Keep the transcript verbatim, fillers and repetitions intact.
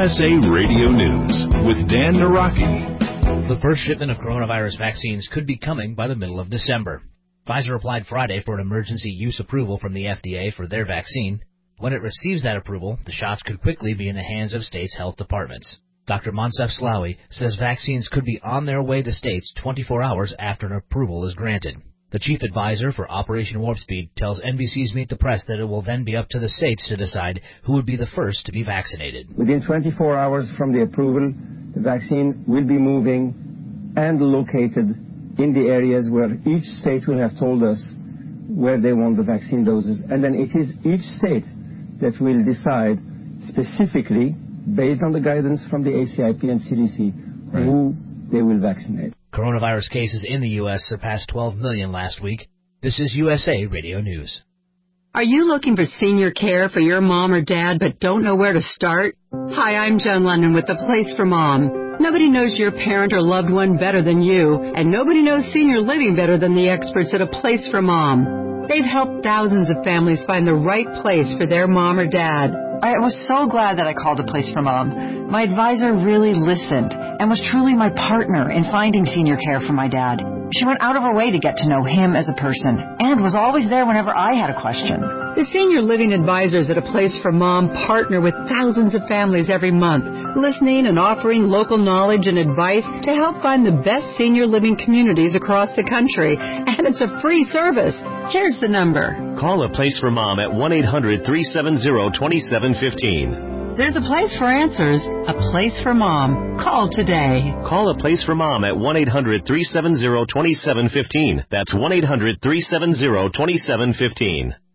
S A Radio News with Dan Naraki. The first shipment of coronavirus vaccines could be coming by the middle of December. Pfizer applied Friday for an emergency use approval from the F D A for their vaccine. When it receives that approval, the shots could quickly be in the hands of states' health departments. Doctor Moncef Slaoui says vaccines could be on their way to states twenty-four hours after an approval is granted. The chief advisor for Operation Warp Speed tells N B C's Meet the Press that it will then be up to the states to decide who would be the first to be vaccinated. Within twenty-four hours from the approval, the vaccine will be moving and located in the areas where each state will have told us where they want the vaccine doses. And then it is each state that will decide specifically, based on the guidance from the A C I P and C D C, right, who they will vaccinate. Coronavirus cases in the U S surpassed twelve million last week. This is U S A Radio News. Are you looking for senior care for your mom or dad but don't know where to start? Hi, I'm Jen London with The Place for Mom. Nobody knows your parent or loved one better than you, and nobody knows senior living better than the experts at A Place for Mom. They've helped thousands of families find the right place for their mom or dad. I was so glad that I called A Place for Mom. My advisor really listened and was truly my partner in finding senior care for my dad. She went out of her way to get to know him as a person and was always there whenever I had a question. The senior living advisors at A Place for Mom partner with thousands of families every month, listening and offering local knowledge and advice to help find the best senior living communities across the country. And it's a free service. Here's the number. Call A Place for Mom at one eight hundred three seven zero two seven one five. There's a place for answers, a place for mom. Call today. Call A Place for Mom at one eight hundred three seven zero two seven one five. That's one eight hundred three seven zero two seven one five.